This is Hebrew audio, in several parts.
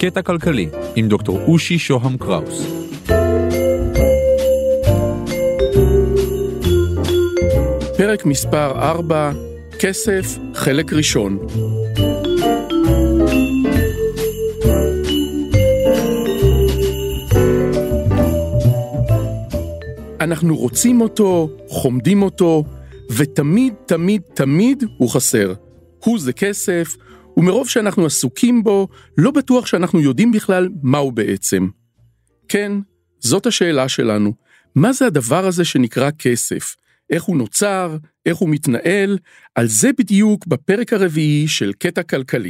קטע כלכלי עם דוקטור אושי שוהם קראוס. פרק מספר 4, כסף, חלק ראשון. אנחנו רוצים אותו, חומדים אותו, ותמיד, תמיד, תמיד הוא חסר. הוא זה כסף, ומרוב שאנחנו עסוקים בו, לא בטוח שאנחנו יודעים בכלל מהו בעצם. כן, זאת השאלה שלנו. מה זה הדבר הזה שנקרא כסף? איך הוא נוצר? איך הוא מתנהל? על זה בדיוק בפרק הרביעי של קטע כלכלי.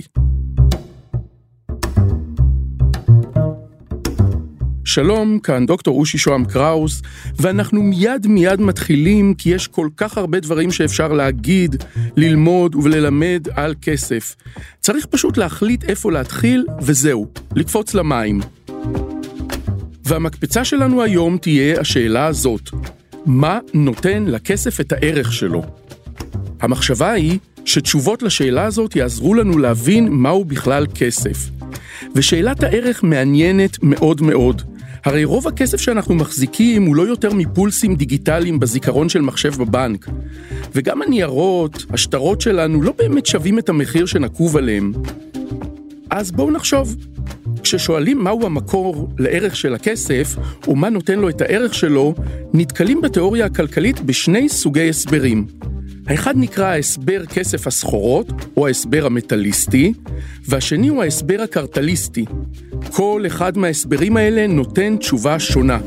שלום, כאן דוקטור אושי שוהם קראוס, ואנחנו מיד מתחילים כי יש כל כך הרבה דברים שאפשר להגיד, ללמוד וללמד על כסף. צריך פשוט להחליט איפה להתחיל, וזהו, לקפוץ למים. והמקפצה שלנו היום תהיה השאלה הזאת: מה נותן לכסף את הערך שלו? המחשבה היא שתשובות לשאלה הזאת יעזרו לנו להבין מהו בכלל כסף. ושאלת הערך מעניינת מאוד מאוד. הרי רוב הכסף שאנחנו מחזיקים הוא לא יותר מפולסים דיגיטליים בזיכרון של מחשב בבנק. וגם הניירות, השטרות שלנו, לא באמת שווים את המחיר שנקוב עליהם. אז בואו נחשוב. כששואלים מהו המקור לערך של הכסף, או מה נותן לו את הערך שלו, נתקלים בתיאוריה הכלכלית בשני סוגי הסברים. האחד נקרא ההסבר כסף הסחורות, או ההסבר המטליסטי, והשני הוא ההסבר הקרטליסטי. כל אחד מההסברים האלה נותן תשובה שונה.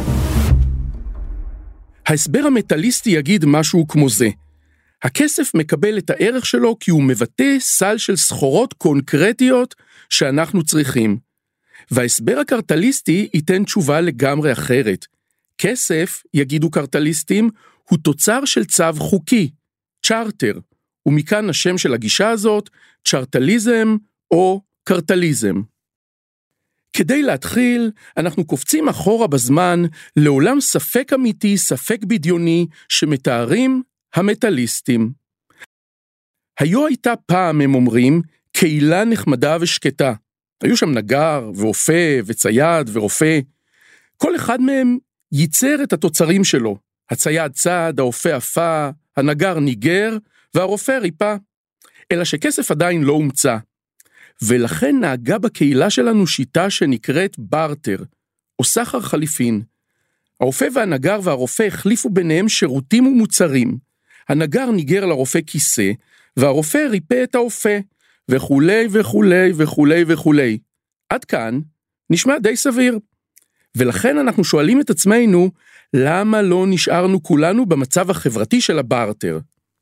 ההסבר המטליסטי יגיד משהו כמו זה: הכסף מקבל את הערך שלו כי הוא מבטא סל של סחורות קונקרטיות שאנחנו צריכים. וההסבר הקרטליסטי ייתן תשובה לגמרי אחרת. כסף, יגידו קרטליסטים, הוא תוצר של צו חוקי, צ'ארטר, ומכאן השם של הגישה הזאת, צ'ארטליזם או קרטליזם. כדי להתחיל, אנחנו קופצים אחורה בזמן לעולם ספק אמיתי, ספק בדיוני, שמתארים המטליסטים. היו הייתה פעם, הם אומרים, קהילה נחמדה ושקטה. היו שם נגר ואופה וצייד ורופא. כל אחד מהם ייצר את התוצרים שלו. הצייד צד, האופה אפה, הנגר ניגר, והרופא ריפה. אלא שכסף עדיין לא הומצא. ולכן נהגה בקהילה שלנו שיטה שנקראת בארטר, או סחר חליפין. האופה והנגר והרופא החליפו ביניהם שירותים ומוצרים. הנגר ניגר לרופא כיסא, והרופא ריפה את האופה, וכולי וכולי וכולי וכולי. עד כאן נשמע די סביר. ולכן אנחנו שואלים את עצמנו, למה לא נשארנו כולנו במצב החברתי של הבארטר?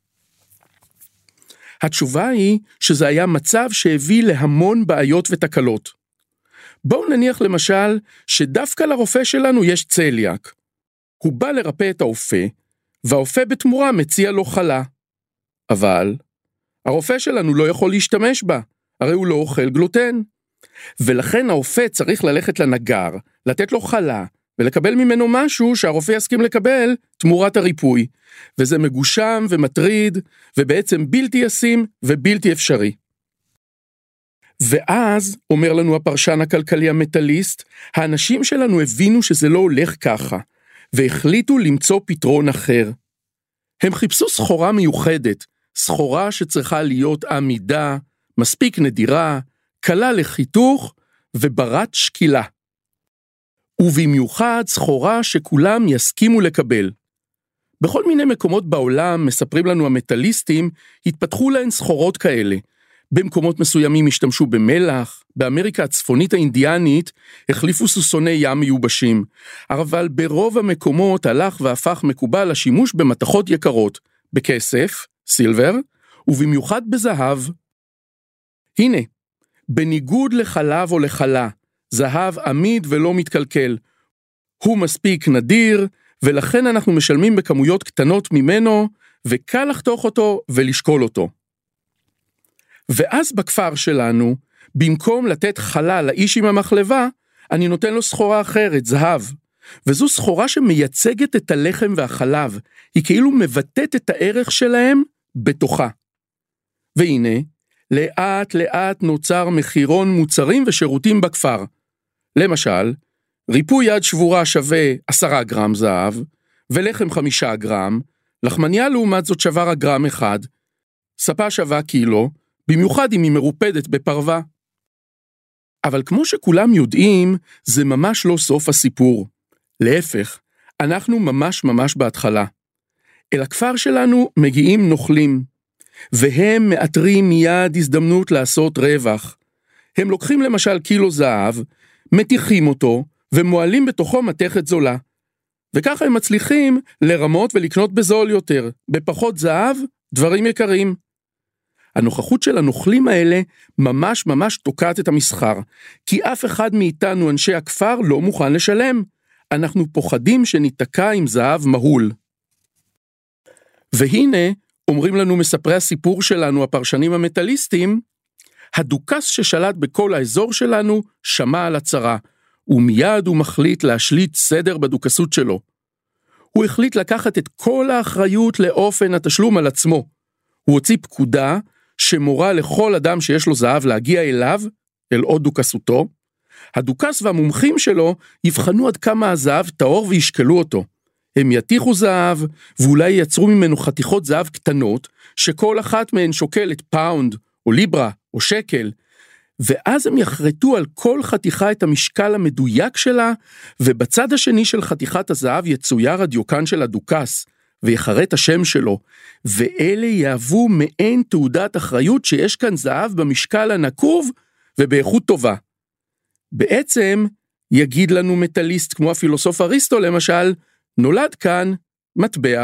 התשובה היא שזה היה מצב שהביא להמון בעיות ותקלות. בואו נניח למשל שדווקא לרופא שלנו יש צליאק. הוא בא לרפא את האופה, והאופה בתמורה מציע לו חלה. אבל הרופא שלנו לא יכול להשתמש בה, הרי הוא לא אוכל גלוטן. ולכן האופה צריך ללכת לנגר, לתת לו חלה, ולקבל ממנו משהו שהרופא יסכים לקבל תמורת הריפוי. וזה מגושם ומטריד, ובעצם בלתי ישים ובלתי אפשרי. ואז, אומר לנו הפרשן הכלכלי המטליסט, האנשים שלנו הבינו שזה לא הולך ככה, והחליטו למצוא פתרון אחר. הם חיפשו סחורה מיוחדת, סחורה שצריכה להיות עמידה, מספיק נדירה, קלה לחיתוך וברת שקילה. ובמיוחד סחורה שכולם יסכימו לקבל. בכל מיני מקומות בעולם, מספרים לנו המטליסטים, התפתחו להן סחורות כאלה. במקומות מסוימים השתמשו במלח, באמריקה הצפונית האינדיאנית החליפו סוסוני ים מיובשים, אבל ברוב המקומות הלך והפך מקובל השימוש במתכות יקרות, בכסף, סילבר, ובמיוחד בזהב. הנה, בניגוד לחלב או לחלה, זהב עמיד ולא מתקלקל. הוא מספיק נדיר, ולכן אנחנו משלמים בכמויות קטנות ממנו, וקל לחתוך אותו ולשקול אותו. ואז בכפר שלנו, במקום לתת חלה לאיש עם המחלבה, אני נותן לו סחורה אחרת, זהב. וזו סחורה שמייצגת את הלחם והחלב, היא כאילו מבטאת את הערך שלהם בתוכה. והנה, לאט לאט נוצר מחירון מוצרים ושירותים בכפר. למשל, ריפוי יד שבורה שווה 10 גרם זהב, ולחם 5 גרם, לחמניה לעומת זאת שווה גרם 1, ספה שווה קילו, במיוחד אם היא מרופדת בפרווה. אבל כמו שכולם יודעים, זה ממש לא סוף הסיפור. להפך, אנחנו ממש בהתחלה. אל הכפר שלנו מגיעים נוכלים, והם מאתרים מיד הזדמנות לעשות רווח. הם לוקחים למשל קילו זהב, מתיחים אותו, ומועלים בתוכו מתכת זולה. וככה הם מצליחים לרמות ולקנות בזול יותר, בפחות זהב, דברים יקרים. הנוכחות של הנוכלים האלה ממש תוקעת את המסחר, כי אף אחד מאיתנו אנשי הכפר לא מוכן לשלם. אנחנו פוחדים שניתקע עם זהב מהול. והנה, אומרים לנו מספרי הסיפור שלנו, הפרשנים המטליסטים, הדוכס ששלט בכל האזור שלנו שמע על הצרה, ומיד הוא מחליט להשליט סדר בדוכסות שלו. הוא החליט לקחת את כל האחריות לאופן התשלום על עצמו. הוא הוציא פקודה שמורה לכל אדם שיש לו זהב להגיע אליו, אל עוד דוכסותו. הדוכס והמומחים שלו יבחנו עד כמה הזהב טהור וישקלו אותו. הם יתיחו זהב, ואולי ייצרו ממנו חתיכות זהב קטנות, שכל אחת מהן שוקלת פאונד, או ליברה, או שקל, ואז הם יחרטו על כל חתיכה את המשקל המדויק שלה, ובצד השני של חתיכת הזהב יצויר הדיוקן של הדוכס, ויחרט השם שלו, ואלה יהוו מעין תעודת אחריות שיש כאן זהב במשקל הנקוב, ובאיכות טובה. בעצם, יגיד לנו מטליסט כמו הפילוסוף אריסטו למשל, נולד כאן מטבע.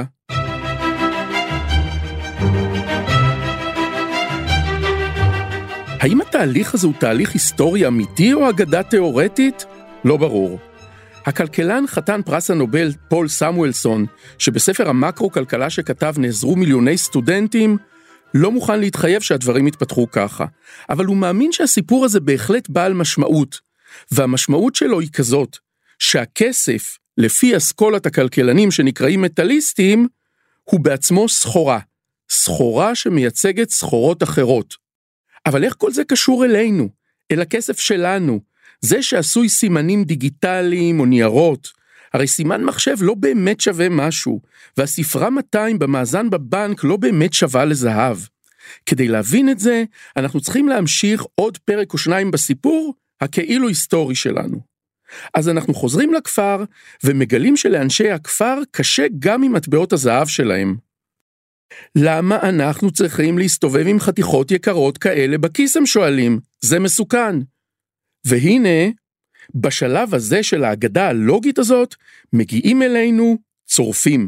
האם התהליך הזה הוא תהליך היסטורי אמיתי או אגדה תיאורטית? לא ברור. הכלכלן חתן פרס הנובל פול סמואלסון, שבספר המקרו-כלכלה שכתב נעזרו מיליוני סטודנטים, לא מוכן להתחייב שהדברים יתפתחו ככה. אבל הוא מאמין שהסיפור הזה בהחלט בעל משמעות, והמשמעות שלו היא כזאת, שהכסף, לפי אסכולת הכלכלנים שנקראים מטליסטים, הוא בעצמו סחורה. סחורה שמייצגת סחורות אחרות. אבל איך כל זה קשור אלינו? אל הכסף שלנו? זה שעשוי סימנים דיגיטליים או ניירות. הרי סימן מחשב לא באמת שווה משהו, והספרה 200 במאזן בבנק לא באמת שווה לזהב. כדי להבין את זה, אנחנו צריכים להמשיך עוד פרק או שניים בסיפור, הכאילו היסטורי שלנו. אז אנחנו חוזרים לכפר, ומגלים שלאנשי הכפר קשה גם עם מטבעות הזהב שלהם. למה אנחנו צריכים להסתובב עם חתיכות יקרות כאלה בכיס, הם שואלים? זה מסוכן. והנה, בשלב הזה של האגדה הלוגית הזאת, מגיעים אלינו צורפים.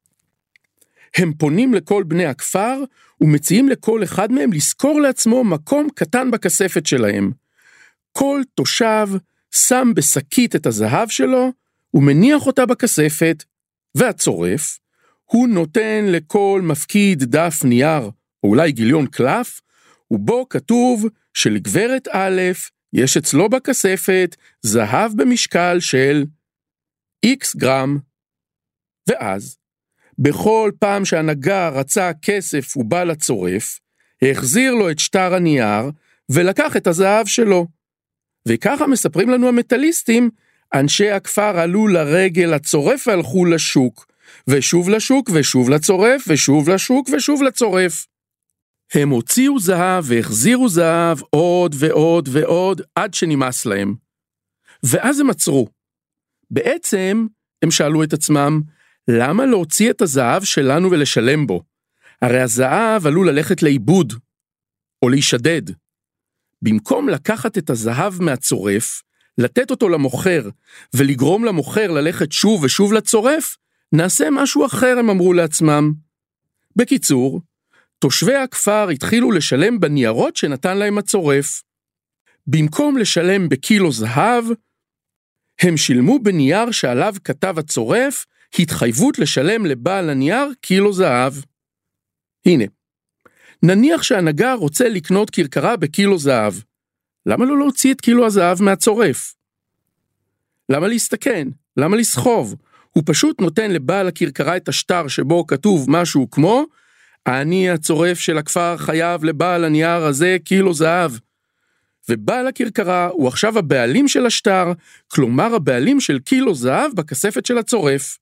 הם פונים לכל בני הכפר, ומציעים לכל אחד מהם לזכור לעצמו מקום קטן בכספת שלהם. כל תושב שם בשקית את הזהב שלו, ומניח אותה בכספת, והצורף, הוא נותן לכל מפקיד דף נייר, או אולי גיליון קלף, ובו כתוב שלגברת א' יש אצלו בכספת זהב במשקל של X גרם. ואז, בכל פעם שהנגר רצה כסף ובא לצורף, החזיר לו את שטר הנייר, ולקח את הזהב שלו. וככה מספרים לנו המטליסטים, אנשי הכפר עלו לרגל לצורף והלכו לשוק, ושוב לשוק ושוב לצורף, ושוב לשוק ושוב לצורף. הם הוציאו זהב והחזירו זהב עוד ועוד ועוד עד שנמאס להם. ואז הם עצרו. בעצם הם שאלו את עצמם, למה להוציא את הזהב שלנו ולשלם בו? הרי הזהב עלול ללכת לאיבוד, או להישדד. במקום לקחת את הזהב מהצורף, לתת אותו למוכר, ולגרום למוכר ללכת שוב ושוב לצורף, נעשה משהו אחר, הם אמרו לעצמם. בקיצור, תושבי הכפר התחילו לשלם בניירות שנתן להם הצורף. במקום לשלם בקילו זהב, הם שילמו בנייר שעליו כתב הצורף, התחייבות לשלם לבעל הנייר קילו זהב. הנה, נניח שהנגר רוצה לקנות כרכרה בקילו זהב. למה לא להוציא את קילו הזהב מהצורף? למה להסתכן? למה לסחוב? הוא פשוט נותן לבעל הכרכרה את השטר שבו כתוב משהו כמו, העני הצורף של הכפר חייב לבעל הנייר הזה קילו זהב. ובעל הכרכרה הוא עכשיו הבעלים של השטר, כלומר הבעלים של קילו זהב בכספת של הצורף.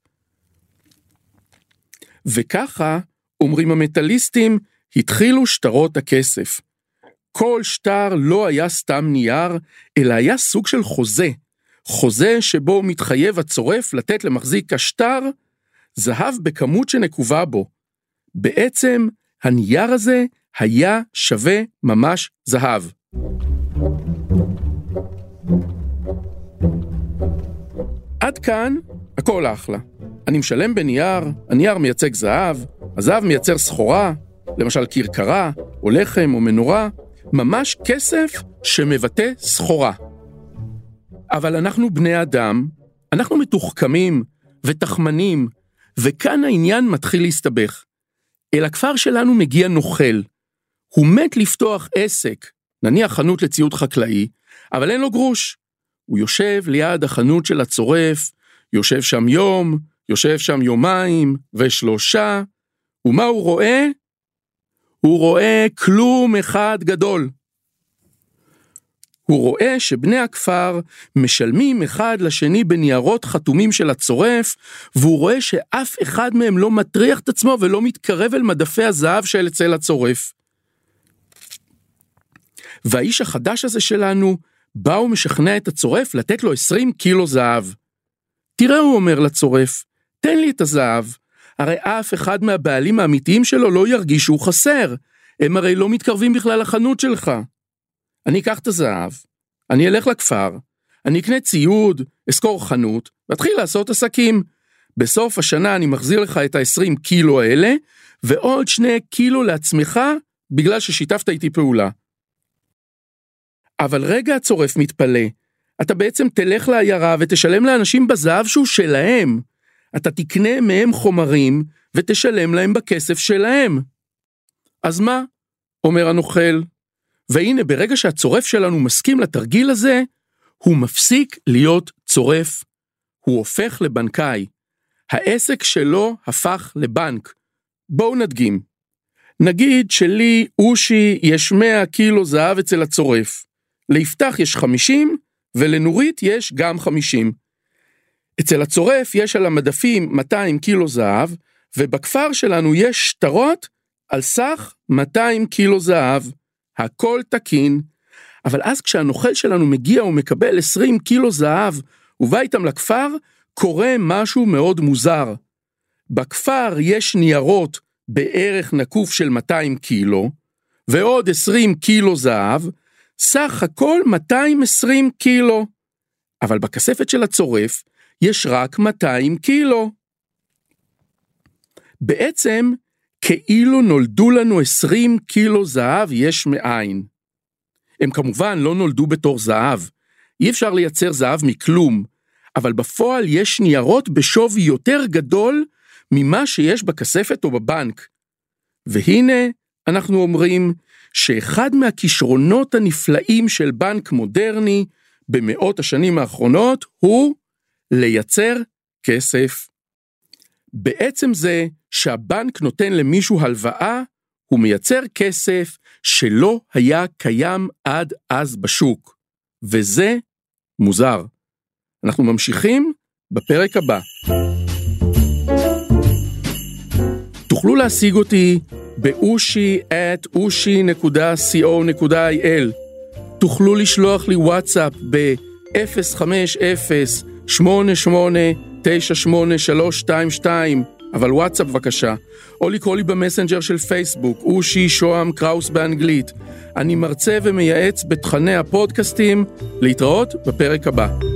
וככה, אומרים המטליסטים, התחילו שטרות הכסף. כל שטר לא היה סתם נייר, אלא היה סוג של חוזה. חוזה שבו מתחייב הצורף לתת למחזיק השטר זהב בכמות שנקובה בו. בעצם הנייר הזה היה שווה ממש זהב. עד כאן הכל אחלה. אני משלם בנייר, הנייר מייצג זהב, הזהב מייצר סחורה, למשל כרכרה, או לחם, או מנורה, ממש כסף שמבטא סחורה. אבל אנחנו בני אדם, אנחנו מתוחכמים ותחמנים, וכאן העניין מתחיל להסתבך. אל הכפר שלנו מגיע נוכל. הוא מת לפתוח עסק, נניח חנות לציוד חקלאי, אבל אין לו גרוש. הוא יושב ליד החנות של הצורף, יושב שם יום, יושב שם יומיים ושלושה, ומה הוא רואה? הוא רואה כלום אחד גדול. הוא רואה שבני הכפר משלמים אחד לשני בניירות חתומים של הצורף, והוא רואה שאף אחד מהם לא מטריח את עצמו ולא מתקרב אל מדפי הזהב של אצל הצורף. והאיש החדש הזה שלנו בא ומשכנע את הצורף לתת לו 20 קילו זהב. תראה, הוא אומר לצורף, תן לי את הזהב, הרי אף אחד מהבעלים האמיתיים שלו לא ירגיש שהוא חסר, הם הרי לא מתקרבים בכלל לחנות שלך. אני אקח את הזהב, אני אלך לכפר, אני אקנה ציוד, אסקור חנות, ואתחיל לעשות עסקים. בסוף השנה אני מחזיר לך את ה-20 קילו האלה, ועוד 2 קילו לעצמך, בגלל ששיתפת איתי פעולה. אבל רגע, הצורף מתפלא, אתה בעצם תלך לעיירה ותשלם לאנשים בזהב שהוא שלהם. אתה תקנה מהם חומרים ותשלם להם בכסף שלהם. אז מה? אומר הנוכל. והנה, ברגע שהצורף שלנו מסכים לתרגיל הזה, הוא מפסיק להיות צורף. הוא הופך לבנקאי. העסק שלו הפך לבנק. בואו נדגים. נגיד שלי, אושי, יש 100 קילו זהב אצל הצורף. ליפתח יש 50, ולנורית יש גם 50. אצל הצורף יש על המדפים 200 קילו זהב, ובכפר שלנו יש שטרות על סך 200 קילו זהב. הכל תקין, אבל אז כשהנוכל שלנו מגיע ומקבל 20 קילו זהב, ובא איתם לכפר, קורה משהו מאוד מוזר. בכפר יש ניירות בערך נקוף של 200 קילו, ועוד 20 קילו זהב, סך הכל 220 קילו. אבל בכספת של הצורף יש רק 200 קילו. בעצם, כאילו נולדו לנו 20 קילו זהב יש מאין. הם כמובן לא נולדו בתור זהב. אי אפשר לייצר זהב מכלום, אבל בפועל יש ניירות בשווי יותר גדול ממה שיש בכספת או בבנק. והנה אנחנו אומרים שאחד מהכישרונות הנפלאים של בנק מודרני במאות השנים האחרונות הוא לייצר כסף. בעצם זה שהבנק נותן למישהו הלוואה, הוא מייצר כסף שלא היה קיים עד אז בשוק. וזה מוזר. אנחנו ממשיכים בפרק הבא. תוכלו להשיג אותי baushi@ushi.co.il. תוכלו לשלוח לי וואטסאפ ב-050-8898-98322, אבל וואטסאפ בבקשה, או לקרוא לי במסנג'ר של פייסבוק, אושי שוהם קראוס באנגלית. אני מרצה ומייעץ בתכני הפודקאסטים. להתראות בפרק הבא.